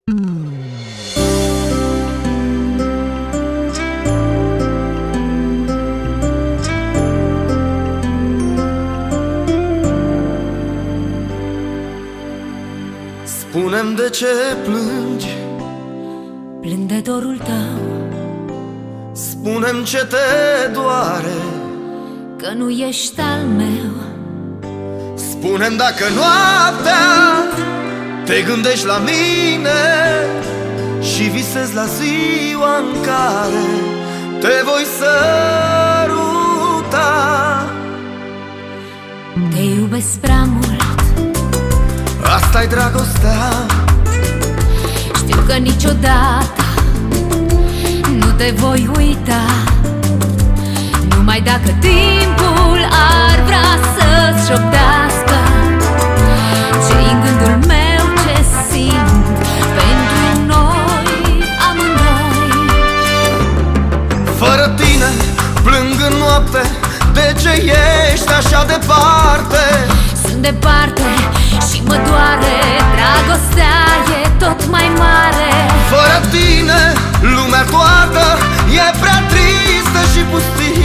Spune-mi de ce plângi, plâng de dorul tău. spune-mi ce te doare, Că nu ești al meu. spune-mi dacă noaptea te gândești la mine și visezi la ziua în care te voi săruta. Te iubesc prea mult, Asta-i dragostea. știu că niciodată nu te voi uita. Numai dacă timpul ar vrea să-ți șoptească ce-i în gândul meu, ce simt pentru noi amândoi. Fără tine plâng în noapte, de ce ești așa departe? Sunt departe și mă doare, dragostea e tot mai mare. Fără tine lumea toată e prea tristă și pustie.